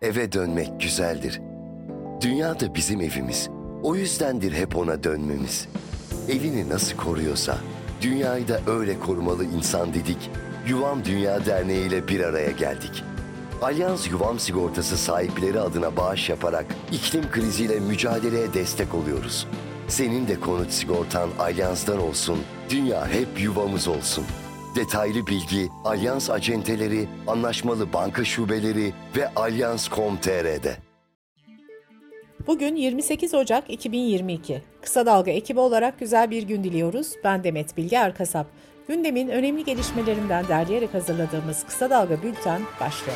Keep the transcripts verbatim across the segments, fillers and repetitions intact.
Eve dönmek güzeldir. Dünya da bizim evimiz. O yüzdendir hep ona dönmemiz. Evini nasıl koruyorsa, dünyayı da öyle korumalı insan dedik. Yuvam Dünya Derneği ile bir araya geldik. Alyans Yuvam Sigortası sahipleri adına bağış yaparak iklim kriziyle mücadeleye destek oluyoruz. Senin de konut sigortan Alyans'tan olsun, dünya hep yuvamız olsun. Detaylı bilgi Alyans acenteleri, anlaşmalı banka şubeleri ve alyans nokta com nokta tr'de. Bugün yirmi sekiz Ocak iki bin yirmi iki. Kısa Dalga ekibi olarak güzel bir gün diliyoruz. Ben Demet Bilge Erkasap. Gündemin önemli gelişmelerinden derleyerek hazırladığımız Kısa Dalga Bülten başlıyor.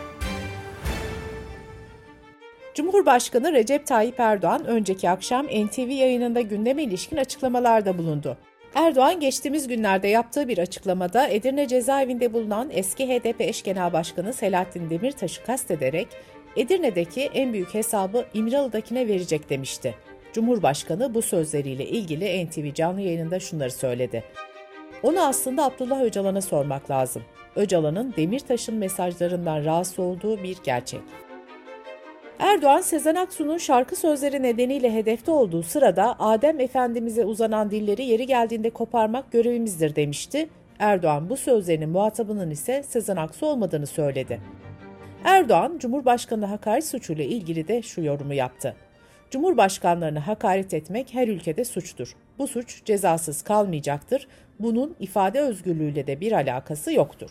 Cumhurbaşkanı Recep Tayyip Erdoğan önceki akşam N T V yayınında gündeme ilişkin açıklamalarda bulundu. Erdoğan geçtiğimiz günlerde yaptığı bir açıklamada Edirne cezaevinde bulunan eski H D P eş genel başkanı Selahattin Demirtaş'ı kastederek Edirne'deki en büyük hesabı İmralı'dakine verecek demişti. Cumhurbaşkanı bu sözleriyle ilgili N T V canlı yayınında şunları söyledi. Onu aslında Abdullah Öcalan'a sormak lazım. Öcalan'ın Demirtaş'ın mesajlarından rahatsız olduğu bir gerçek. Erdoğan, Sezen Aksu'nun şarkı sözleri nedeniyle hedefte olduğu sırada Adem Efendimiz'e uzanan dilleri yeri geldiğinde koparmak görevimizdir demişti. Erdoğan bu sözlerinin muhatabının ise Sezen Aksu olmadığını söyledi. Erdoğan, Cumhurbaşkanı hakaret suçuyla ilgili de şu yorumu yaptı. Cumhurbaşkanlarına hakaret etmek her ülkede suçtur. Bu suç cezasız kalmayacaktır. Bunun ifade özgürlüğüyle de bir alakası yoktur.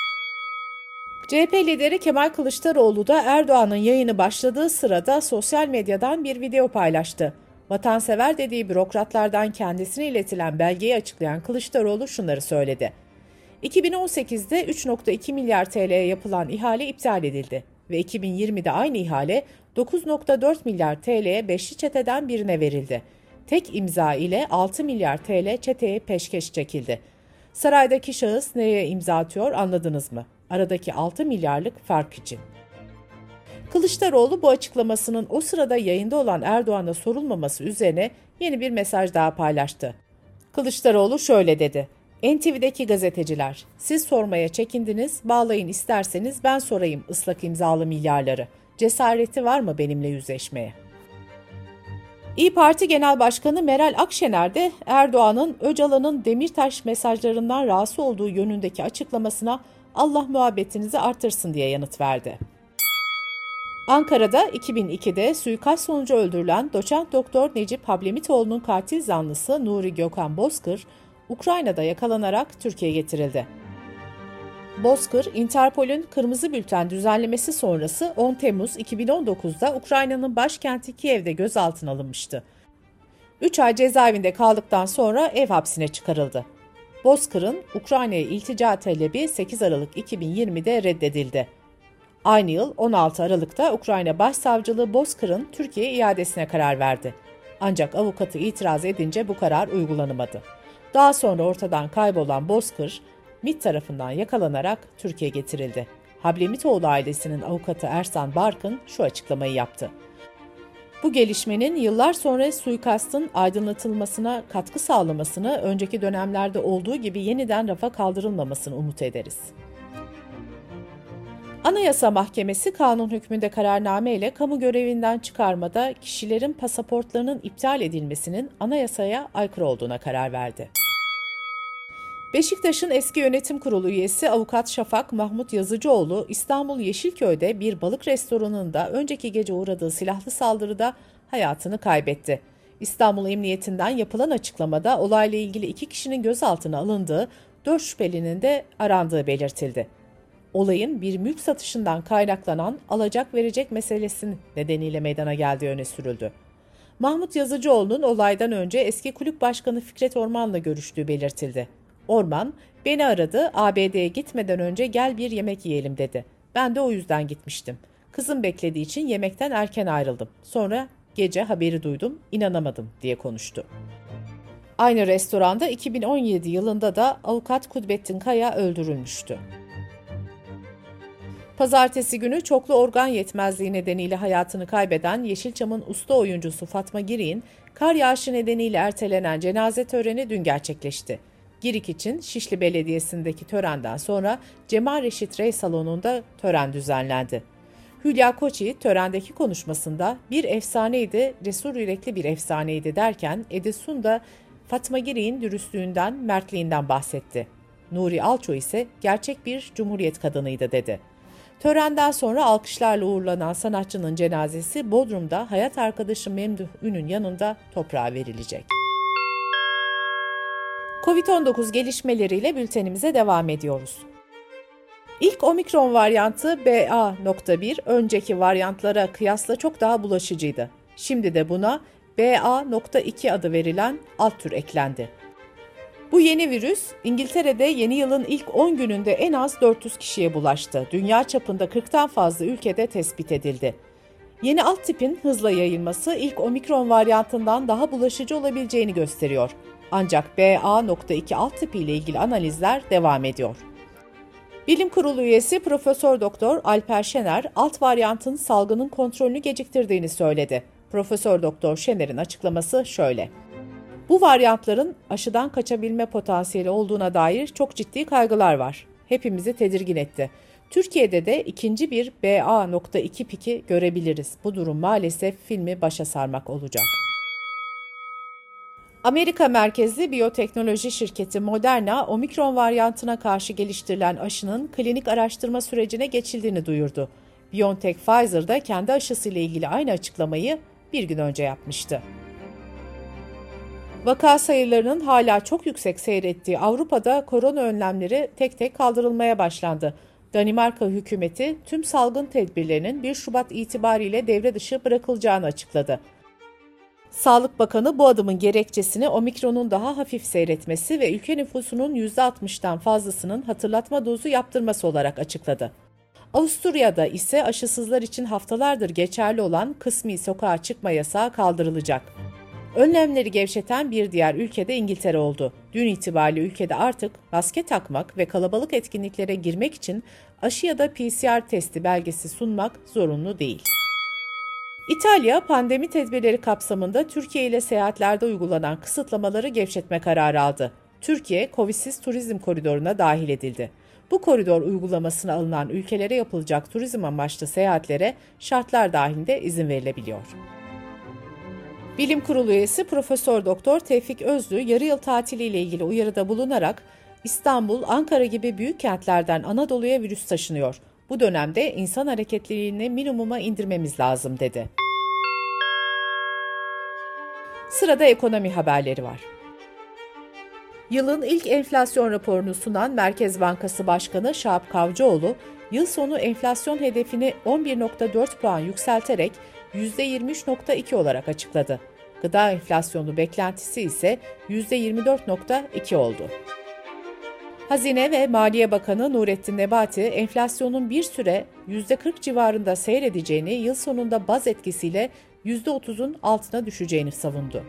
C H P lideri Kemal Kılıçdaroğlu da Erdoğan'ın yayını başladığı sırada sosyal medyadan bir video paylaştı. Vatansever dediği bürokratlardan kendisine iletilen belgeyi açıklayan Kılıçdaroğlu şunları söyledi. iki bin on sekizde üç virgül iki milyar T L'ye yapılan ihale iptal edildi ve iki bin yirmide aynı ihale dokuz virgül dört milyar T L'ye beşli çeteden birine verildi. Tek imza ile altı milyar T L çeteye peşkeş çekildi. Saraydaki şahıs nereye imza atıyor anladınız mı? Aradaki altı milyarlık fark için. Kılıçdaroğlu bu açıklamasının o sırada yayında olan Erdoğan'a sorulmaması üzerine yeni bir mesaj daha paylaştı. Kılıçdaroğlu şöyle dedi. N T V'deki gazeteciler, siz sormaya çekindiniz, bağlayın isterseniz ben sorayım ıslak imzalı milyarları. Cesareti var mı benimle yüzleşmeye? İYİ Parti Genel Başkanı Meral Akşener de Erdoğan'ın Öcalan'ın Demirtaş mesajlarından rahatsız olduğu yönündeki açıklamasına Allah muhabbetinizi artırsın diye yanıt verdi. Ankara'da iki bin ikide suikast sonucu öldürülen doçent doktor Necip Hablemitoğlu'nun katil zanlısı Nuri Gökhan Bozkır, Ukrayna'da yakalanarak Türkiye'ye getirildi. Bozkır, Interpol'ün Kırmızı Bülten düzenlemesi sonrası on Temmuz iki bin on dokuzda Ukrayna'nın başkenti Kiev'de gözaltına alınmıştı. üç ay cezaevinde kaldıktan sonra ev hapsine çıkarıldı. Bozkır'ın Ukrayna'ya iltica talebi sekiz Aralık iki bin yirmide reddedildi. Aynı yıl on altı Aralık'ta Ukrayna Başsavcılığı Bozkır'ın Türkiye'ye iadesine karar verdi. Ancak avukatı itiraz edince bu karar uygulanamadı. Daha sonra ortadan kaybolan Bozkır, MİT tarafından yakalanarak Türkiye'ye getirildi. Hablemitoğlu ailesinin avukatı Ersan Barkın şu açıklamayı yaptı. Bu gelişmenin yıllar sonra suikastın aydınlatılmasına katkı sağlamasını, önceki dönemlerde olduğu gibi yeniden rafa kaldırılmamasını umut ederiz. Anayasa Mahkemesi kanun hükmünde kararname ile kamu görevinden çıkarmada kişilerin pasaportlarının iptal edilmesinin anayasaya aykırı olduğuna karar verdi. Beşiktaş'ın eski yönetim kurulu üyesi Avukat Şafak Mahmut Yazıcıoğlu, İstanbul Yeşilköy'de bir balık restoranında önceki gece uğradığı silahlı saldırıda hayatını kaybetti. İstanbul Emniyetinden yapılan açıklamada olayla ilgili iki kişinin gözaltına alındığı, dört şüphelinin de arandığı belirtildi. Olayın bir mülk satışından kaynaklanan alacak verecek meselesi nedeniyle meydana geldiği öne sürüldü. Mahmut Yazıcıoğlu'nun olaydan önce eski kulüp başkanı Fikret Orman'la görüştüğü belirtildi. Orman, beni aradı, A B D'ye gitmeden önce gel bir yemek yiyelim dedi. Ben de o yüzden gitmiştim. Kızım beklediği için yemekten erken ayrıldım. Sonra gece haberi duydum, inanamadım diye konuştu. Aynı restoranda iki bin on yedi yılında da avukat Kudbettin Kaya öldürülmüştü. Pazartesi günü çoklu organ yetmezliği nedeniyle hayatını kaybeden Yeşilçam'ın usta oyuncusu Fatma Girik'in kar yağışı nedeniyle ertelenen cenaze töreni dün gerçekleşti. Girik için Şişli Belediyesi'ndeki törenden sonra Cemal Reşit Rey Salonu'nda tören düzenlendi. Hülya Koçyiğit törendeki konuşmasında bir efsaneydi, cesur yürekli bir efsaneydi derken Edison da Fatma Giri'nin dürüstlüğünden, mertliğinden bahsetti. Nuri Alço ise gerçek bir cumhuriyet kadınıydı dedi. Törenden sonra alkışlarla uğurlanan sanatçının cenazesi Bodrum'da hayat arkadaşı Memduh Ün'ün yanında toprağa verilecek. kovid on dokuz gelişmeleriyle bültenimize devam ediyoruz. İlk omikron varyantı B A nokta bir önceki varyantlara kıyasla çok daha bulaşıcıydı. Şimdi de buna B A nokta iki adı verilen alt tür eklendi. Bu yeni virüs İngiltere'de yeni yılın ilk on gününde en az dört yüz kişiye bulaştı. Dünya çapında kırktan fazla ülkede tespit edildi. Yeni alt tipin hızla yayılması ilk omikron varyantından daha bulaşıcı olabileceğini gösteriyor. Ancak B A nokta iki alt tipi ile ilgili analizler devam ediyor. Bilim Kurulu üyesi Profesör Doktor Alper Şener, alt varyantın salgının kontrolünü geciktirdiğini söyledi. Profesör Doktor Şener'in açıklaması şöyle: Bu varyantların aşıdan kaçabilme potansiyeli olduğuna dair çok ciddi kaygılar var. Hepimizi tedirgin etti. Türkiye'de de ikinci bir B A nokta iki piki görebiliriz. Bu durum maalesef filmi başa sarmak olacak. Amerika merkezli biyoteknoloji şirketi Moderna, omikron varyantına karşı geliştirilen aşının klinik araştırma sürecine geçildiğini duyurdu. BioNTech Pfizer da kendi aşısıyla ilgili aynı açıklamayı bir gün önce yapmıştı. Vaka sayılarının hala çok yüksek seyrettiği Avrupa'da korona önlemleri tek tek kaldırılmaya başlandı. Danimarka hükümeti tüm salgın tedbirlerinin bir Şubat itibariyle devre dışı bırakılacağını açıkladı. Sağlık Bakanı bu adımın gerekçesini omikronun daha hafif seyretmesi ve ülke nüfusunun yüzde altmıştan fazlasının hatırlatma dozu yaptırması olarak açıkladı. Avusturya'da ise aşısızlar için haftalardır geçerli olan kısmi sokağa çıkma yasağı kaldırılacak. Önlemleri gevşeten bir diğer ülkede İngiltere oldu. Dün itibariyle ülkede artık maske takmak ve kalabalık etkinliklere girmek için aşı ya da P C R testi belgesi sunmak zorunlu değil. İtalya, pandemi tedbirleri kapsamında Türkiye ile seyahatlerde uygulanan kısıtlamaları gevşetme kararı aldı. Türkiye, Covid'siz turizm koridoruna dahil edildi. Bu koridor uygulamasına alınan ülkelere yapılacak turizm amaçlı seyahatlere şartlar dahilinde izin verilebiliyor. Bilim Kurulu üyesi Profesör Doktor Tevfik Özlü, yarı yıl tatiliyle ilgili uyarıda bulunarak İstanbul, Ankara gibi büyük kentlerden Anadolu'ya virüs taşınıyor. Bu dönemde insan hareketliliğini minimuma indirmemiz lazım dedi. Sırada ekonomi haberleri var. Yılın ilk enflasyon raporunu sunan Merkez Bankası Başkanı Şahap Kavcıoğlu, yıl sonu enflasyon hedefini on bir virgül dört puan yükselterek yüzde yirmi üç virgül iki olarak açıkladı. Gıda enflasyonu beklentisi ise yüzde yirmi dört virgül iki oldu. Hazine ve Maliye Bakanı Nurettin Nebati, enflasyonun bir süre yüzde kırk civarında seyredeceğini, yıl sonunda baz etkisiyle yüzde otuzun altına düşeceğini savundu.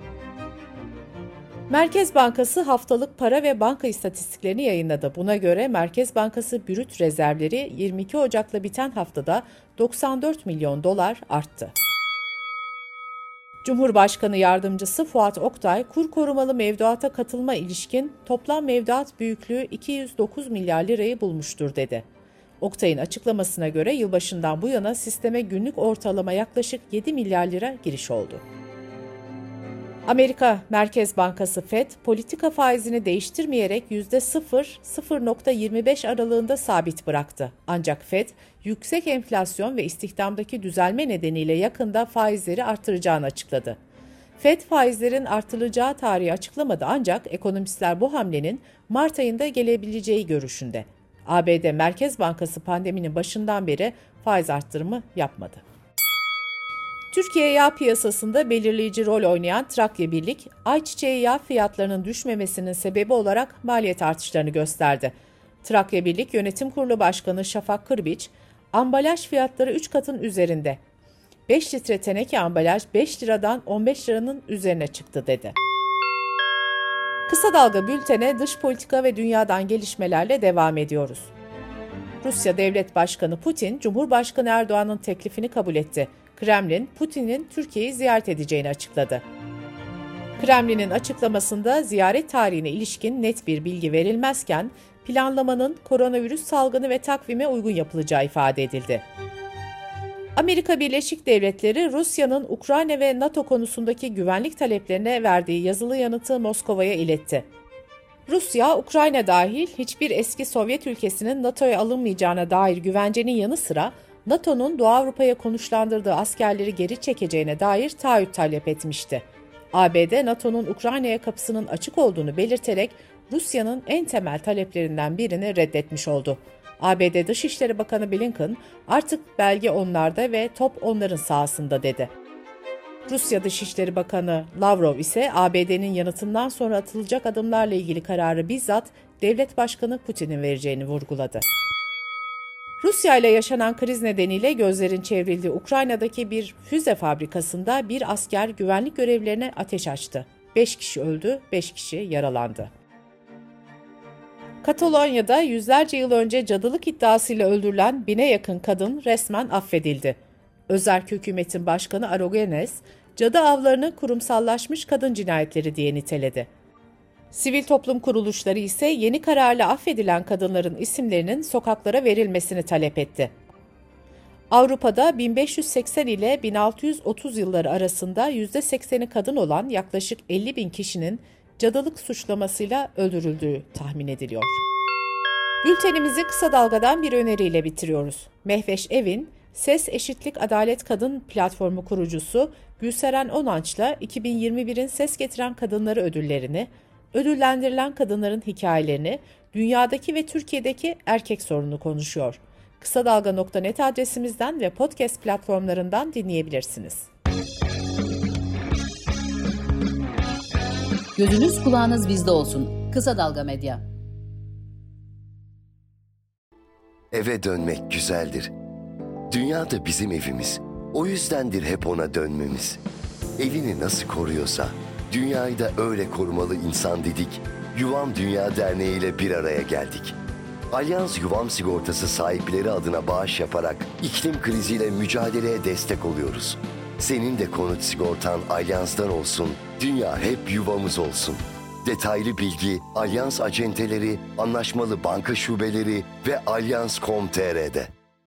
Merkez Bankası haftalık para ve banka istatistiklerini yayınladı. Buna göre Merkez Bankası brüt rezervleri yirmi iki Ocak'la biten haftada doksan dört milyon dolar arttı. Cumhurbaşkanı Yardımcısı Fuat Oktay, kur korumalı mevduata katılma ilişkin toplam mevduat büyüklüğü iki yüz dokuz milyar lirayı bulmuştur dedi. Oktay'ın açıklamasına göre yılbaşından bu yana sisteme günlük ortalama yaklaşık yedi milyar lira giriş oldu. Amerika Merkez Bankası Fed, politika faizini değiştirmeyerek yüzde sıfır - sıfır virgül yirmi beş aralığında sabit bıraktı. Ancak Fed, yüksek enflasyon ve istihdamdaki düzelme nedeniyle yakında faizleri artıracağını açıkladı. Fed faizlerin artırılacağı tarihi açıklamadı ancak ekonomistler bu hamlenin Mart ayında gelebileceği görüşünde. A B D Merkez Bankası pandeminin başından beri faiz arttırımı yapmadı. Türkiye yağ piyasasında belirleyici rol oynayan Trakya Birlik, ayçiçeği yağ fiyatlarının düşmemesinin sebebi olarak maliyet artışlarını gösterdi. Trakya Birlik Yönetim Kurulu Başkanı Şafak Kırbiç, ambalaj fiyatları üç katın üzerinde. beş litre teneke ambalaj beş liradan on beş liranın üzerine çıktı dedi. Kısa Dalga Bülten'e dış politika ve dünyadan gelişmelerle devam ediyoruz. Rusya Devlet Başkanı Putin, Cumhurbaşkanı Erdoğan'ın teklifini kabul etti. Kremlin, Putin'in Türkiye'yi ziyaret edeceğini açıkladı. Kremlin'in açıklamasında ziyaret tarihine ilişkin net bir bilgi verilmezken, planlamanın koronavirüs salgını ve takvime uygun yapılacağı ifade edildi. Amerika Birleşik Devletleri, Rusya'nın Ukrayna ve NATO konusundaki güvenlik taleplerine verdiği yazılı yanıtı Moskova'ya iletti. Rusya, Ukrayna dahil hiçbir eski Sovyet ülkesinin NATO'ya alınmayacağına dair güvencenin yanı sıra NATO'nun Doğu Avrupa'ya konuşlandırdığı askerleri geri çekeceğine dair taahhüt talep etmişti. A B D, NATO'nun Ukrayna'ya kapısının açık olduğunu belirterek Rusya'nın en temel taleplerinden birini reddetmiş oldu. A B D Dışişleri Bakanı Blinken, "Artık belge onlarda ve top onların sahasında" dedi. Rusya Dışişleri Bakanı Lavrov ise A B D'nin yanıtından sonra atılacak adımlarla ilgili kararı bizzat Devlet Başkanı Putin'in vereceğini vurguladı. Rusya ile yaşanan kriz nedeniyle gözlerin çevrildiği Ukrayna'daki bir füze fabrikasında bir asker güvenlik görevlilerine ateş açtı. beş kişi öldü, beş kişi yaralandı. Katalonya'da yüzlerce yıl önce cadılık iddiasıyla öldürülen bine yakın kadın resmen affedildi. Özerk hükümetin başkanı Aragones, cadı avlarını kurumsallaşmış kadın cinayetleri diye niteledi. Sivil toplum kuruluşları ise yeni kararla affedilen kadınların isimlerinin sokaklara verilmesini talep etti. Avrupa'da bin beş yüz seksen ile bin altı yüz otuz yılları arasında yüzde sekseni kadın olan yaklaşık elli bin kişinin cadılık suçlamasıyla öldürüldüğü tahmin ediliyor. Bültenimizi kısa dalgadan bir öneriyle bitiriyoruz. Mehveş Evin, Ses Eşitlik Adalet Kadın Platformu kurucusu Gülseren Onanç'la iki bin yirmi birin Ses Getiren Kadınları ödüllerini, ödüllendirilen kadınların hikayelerini, dünyadaki ve Türkiye'deki erkek sorununu konuşuyor. kısa dalga nokta net adresimizden ve podcast platformlarından dinleyebilirsiniz. Gözünüz kulağınız bizde olsun. Kısa Dalga Medya. Eve dönmek güzeldir. Dünya da bizim evimiz. O yüzdendir hep ona dönmemiz. Evini nasıl koruyorsa, dünyayı da öyle korumalı insan dedik. Yuvam Dünya Derneği ile bir araya geldik. Alyans Yuvam Sigortası sahipleri adına bağış yaparak iklim kriziyle mücadeleye destek oluyoruz. Senin de konut sigortan Alyans'tan olsun, dünya hep yuvamız olsun. Detaylı bilgi Alyans acenteleri, anlaşmalı banka şubeleri ve alyans nokta com nokta tr'de.